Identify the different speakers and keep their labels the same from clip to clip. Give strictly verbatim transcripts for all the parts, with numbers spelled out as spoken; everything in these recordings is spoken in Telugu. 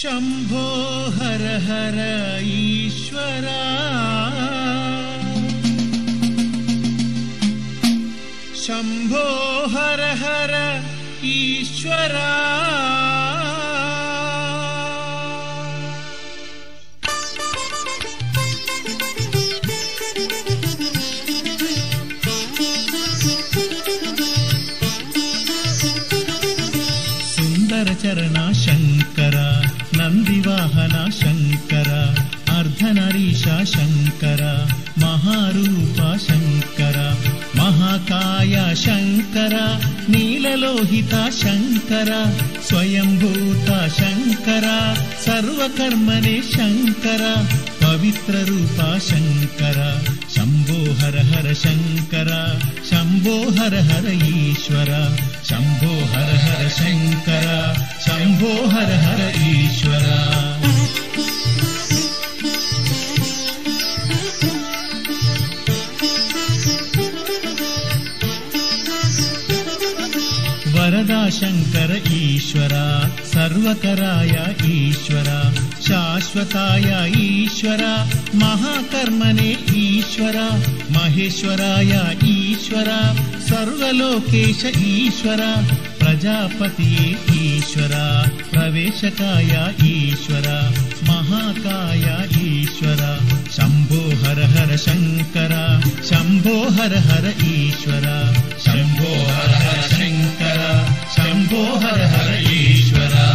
Speaker 1: शंभो हर हर ईश्वरा शंभो हर हर ईश्वरा सुंदर चरण शंकर नंदिवाहन शंकर अर्धनरीशा शंकर महारूप शंकर महाकाय शंकर नीललोहित शंकर स्वयंभूत शंकर सर्वकर्मणे शंकर पवित्र रूप शंकर शंभो हर हर शंकर शंभो हर हर ईश्वर शंभो हर हर शंकर शंभो हर हर ईश्वर वरदा शंकर ईश्वरा सर्वकराय ईश्वरा शाश्वताय ईश्वरा महाकर्मणे ईश्वरा महेश्वराय ईश्वरा सर्वलोकेश ईश्वरा प्रजापतिये ईश्वरा प्रवेशकाय ईश्वरा महाकाय ईश्वरा शंभो हर हर शंकरा शंभो हर हर ईश्वरा शंभो हर हर शंकरा शंभो हर हर ईश्वरा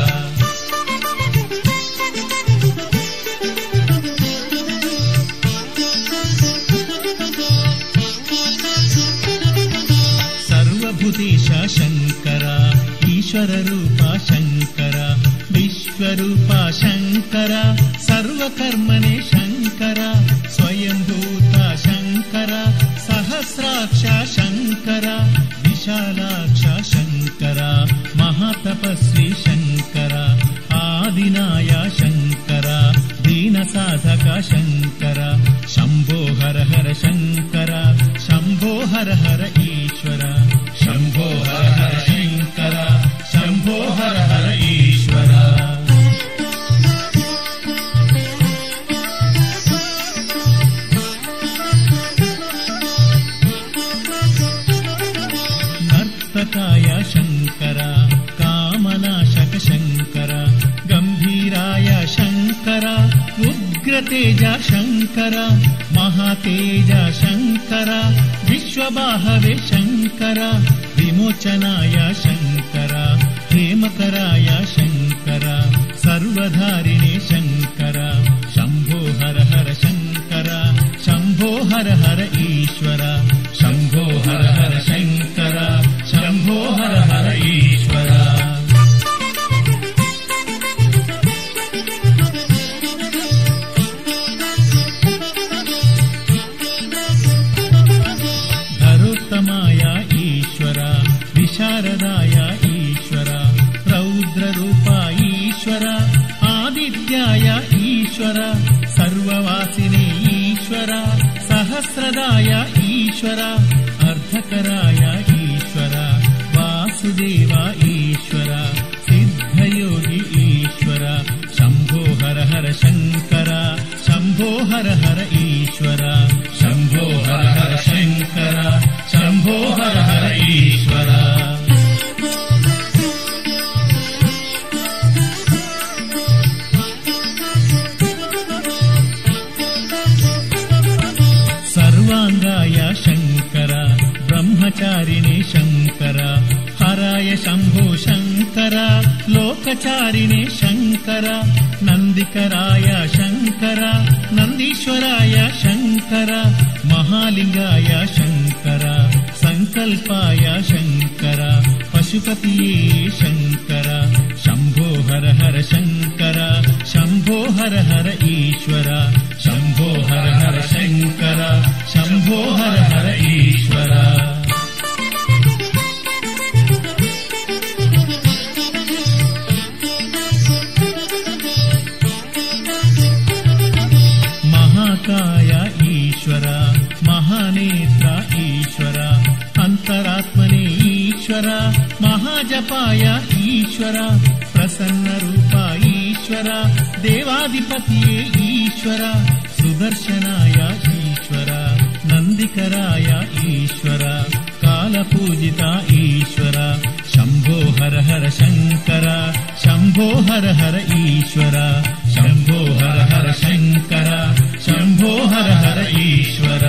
Speaker 1: सर्वभूतेश शंकरा ईश्वर रूप शंकरा विश्वरूप शंकरा सर्वकर्मणे शंकरा स्वयंभूत शंकरा सहस्राक्ष शंकरा विशालाक्ष शंकरा महातपस्वी शंकरा आदिनाय शंकरा दीनसाधक शंकरा शंभो हर हर शंकरा शंभो हर हर ईश्वरा शंभो हर हर शंकरा शंभो हर हर ईश्वरा नर्तकाय शंकरा कामनाशक शंकरा गंभीराय शंकरा उग्रतेज शंकरा महातेज शंकरा विश्वबाहवे शंकरा विमोचनाय शंकरा हेमकराय शंकरा सर्वधारिणे शंकरा शंभो हर हर शंकरा शंभो हर हर ईश्वरा शंभो हर हर शंकरा शंभो हर हर ईश्वरा धरोत्तमाय ईश्वरा विशारदाय ईश्वरा रौद्ररूप ईश्वरा आदित्याय ईश्वरा सर्ववासिने ईश्वरा सहस्रदाय ईश्वरा अर्धकराय ईश्वरा वासुदेव ईश्वरा सिद्धयोगी ईश्वरा शंभो हर हर शंकरा शंभो हर हर ईश्वरा शंभो हर हर शंकरा शंभो हर हर ईश्वरा सर्वांगाय शंकरा ब्रह्मचारिणे शंकरा हराय शंभो शंकरा लोकचारिणे शंकरा नंदिकराय शंकरा नंदीश्वराय शंकरा महालिंगाय शंकरा संकल्पाय शंकरा पशुपतिये शंकरा शंभो हर हर शंकरा शंभो हर हर ईश्वरा शंभो हर हर शंकरा शंभो हर हर ईश्वरा महाकाय ईश्वरा महानेत्र ईश्वरा अंतरात्मने ईश्वरा महाजपाय ईश्वरा प्रसन्न रूप ईश्वरा ఈశ్వర దేవాధిపతియే ఈశ్వర సుదర్శనాయ ఈశ్వర నందికరాయ ఈశ్వర కాలపూజిత ఈశ్వర శంభో హర హర శంకర శంభో హర హర ఈశ్వర శంభో హర హర శంకర శంభో హర హర ఈశ్వర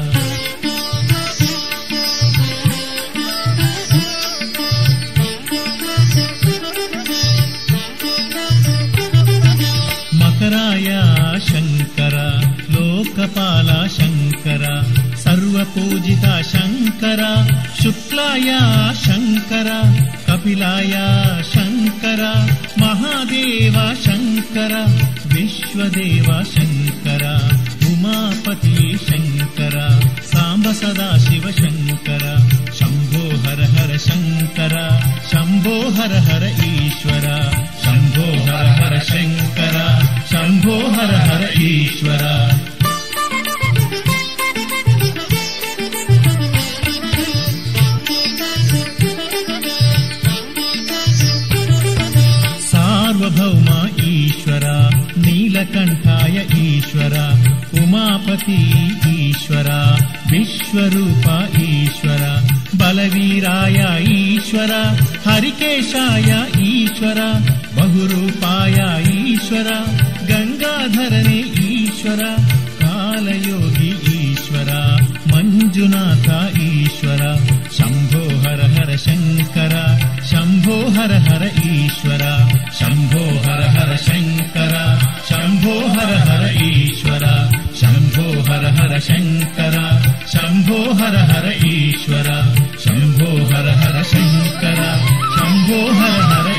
Speaker 1: మకరాయ శంకర లోకపాల శంకర సర్వపూజిత శంకర శుక్లాయ శంకర కపిలాయ శంకర మహాదేవ శంకర విశ్వదేవ శంకర ఉమాపతి శంకర సాంబ సదాశివ శంకర శంభో హర హర శంకర శంభో హర హర ఈశ్వర శంభో హర హర శంకర శంభో హర హర ఈశ్వర సార్వభౌమ ఈశ్వర నీలకంఠాయ ఈశ్వర ఉమాపతి ఈశ్వర విశ్వరూప ఈశ్వర బలవీరాయ ఈశ్వర హరికేశాయ ఈశ్వర బహురూపాయ ఈశ్వర గంగాధరనే ఈశ్వర కాలయోగి ఈశ్వర మంజునాథ ఈశ్వర శంభో హర హర శంకర శంభో హర హర ఈశ్వర శంభో హర హర శంకర శంభో హర హర ఈశ్వర శంభో హర హర శంకర శంభో హర హర ఈశ్వర శంభో హర హర శంకర శంభో హర హర